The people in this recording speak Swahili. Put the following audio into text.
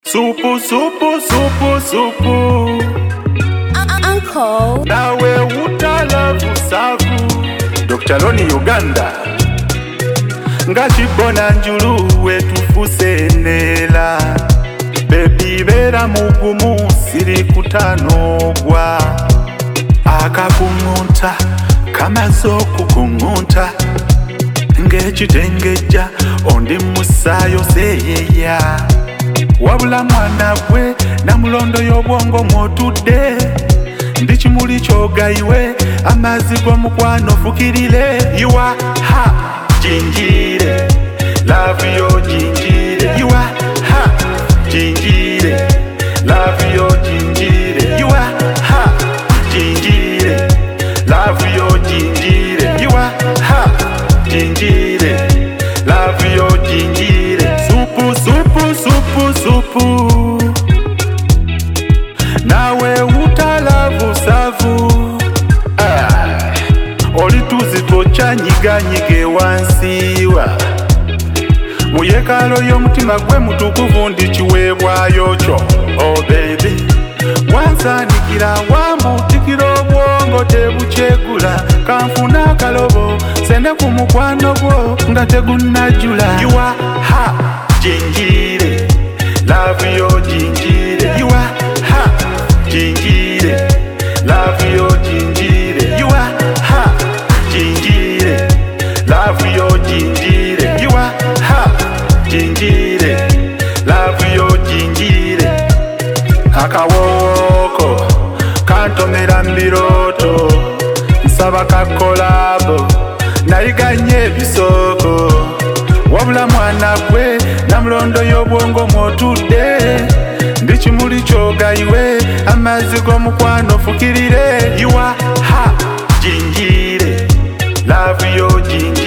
Supu, supu, supu, supu. Uncle Nawe utalavu savu. Dr. Loni Uganda. Ngachibona njulu wetufuse nela. Baby bera mugumu siri kutanogwa. Akakungunta kama zoku kungunta. Ngechitengeja ondi musayo seyeya. Wabula mwana gwe na mulondo y'obwongo mwotude. Ndichimuli chogayiwe amazi go mukwano fukirire. Iwa ha jinjire love yo jinjire. Iwa ha jinjire love yo jinjire. Iwa ha jinjire love yo jinjire. Iwa ha jinjire love yo jinjire. Supu supu supu supu. Nawe utalavu savu. Oli tuzito chanyiga nyige wansiwa. Muyekalo y'omutima gwe mutukuvu ndi kiweebwayo kyo. Oh baby wansanikira wambutikira obwongo tebukyegula. Kanfuna akalobo sende ku mukwano gwo nga tegunnajjula. Iwa ha jinjire love yo jinjire. Iwa ha jinjire love yo jinjire. Iwa ha jinjire love yo jinjire. Iwa ha jinjire love yo jinjire. Akawoko kantomera mbiroto nsaba kakolabo nayiganye ebisoko. Wabula mwana gwe na mulondo y'obwongo mwotude. Ndichimuli chogayiwe amazi go mukwano fukirire. Iwa ha jinjire love yo jinjire.